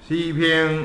诗篇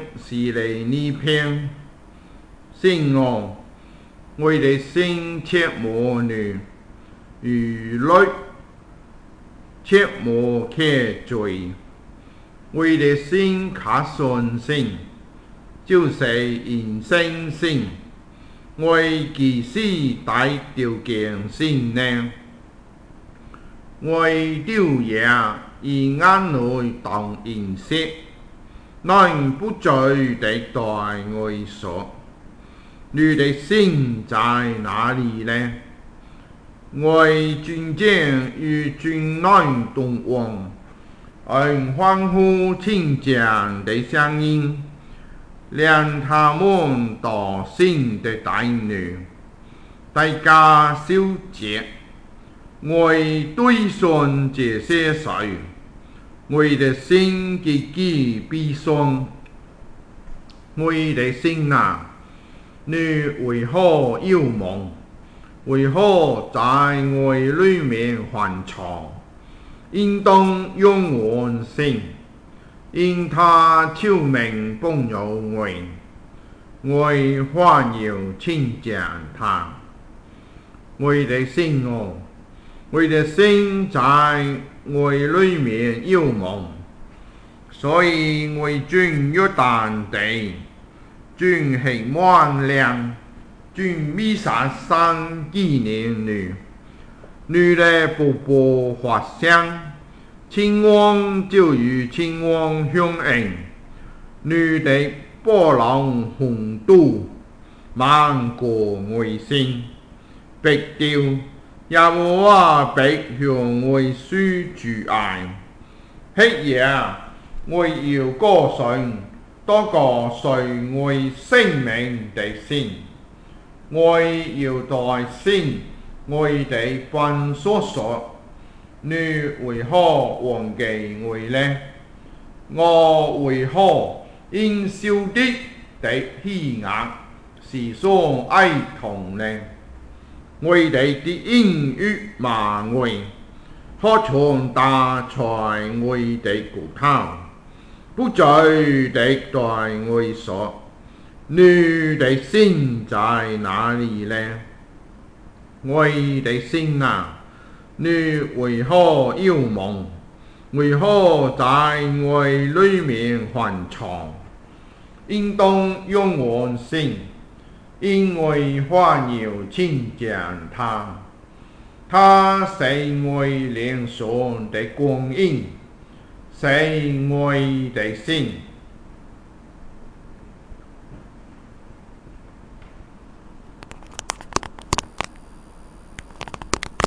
42篇，信我，我的心切慕你，如律切慕且罪，我的心可信心，就是人生性，我其实大條件信呢，我丟也以眼內當認識。乃不再地對我說：你的心在哪裡呢？我尊敬與尊愛動王，用歡呼聽見的聲音，令他們到新的帶女，大家小節。我對信這些事，我的心極其悲傷。我的心啊，你為何憂悶？為何在我裡面煩躁？應當用我心，因他救命幫助我，我歡要聽見他。我的心哦，我的心在我裡面憂悶，所以我轉約旦地，轉希滿嶺，轉米沙山紀念你。你的瀑布發聲，清汪就如清汪響應，你的波浪洪都，漫過我心，必定耶和華必向我施慈愛。昔夜我要歌頌，多過隨我生命的神，我要代神我的份所說。你為何忘記我呢？我為何因小弟的欺壓時常哀痛呢？我的言語罵我，好像打碎我的骨頭，不再地對我說：你的心在哪裡呢？我的心啊，你為何憂悶？為何在我裡面煩躁？應當用我心，因我歡要聽見他。他是我靈魂的供應，是我的心。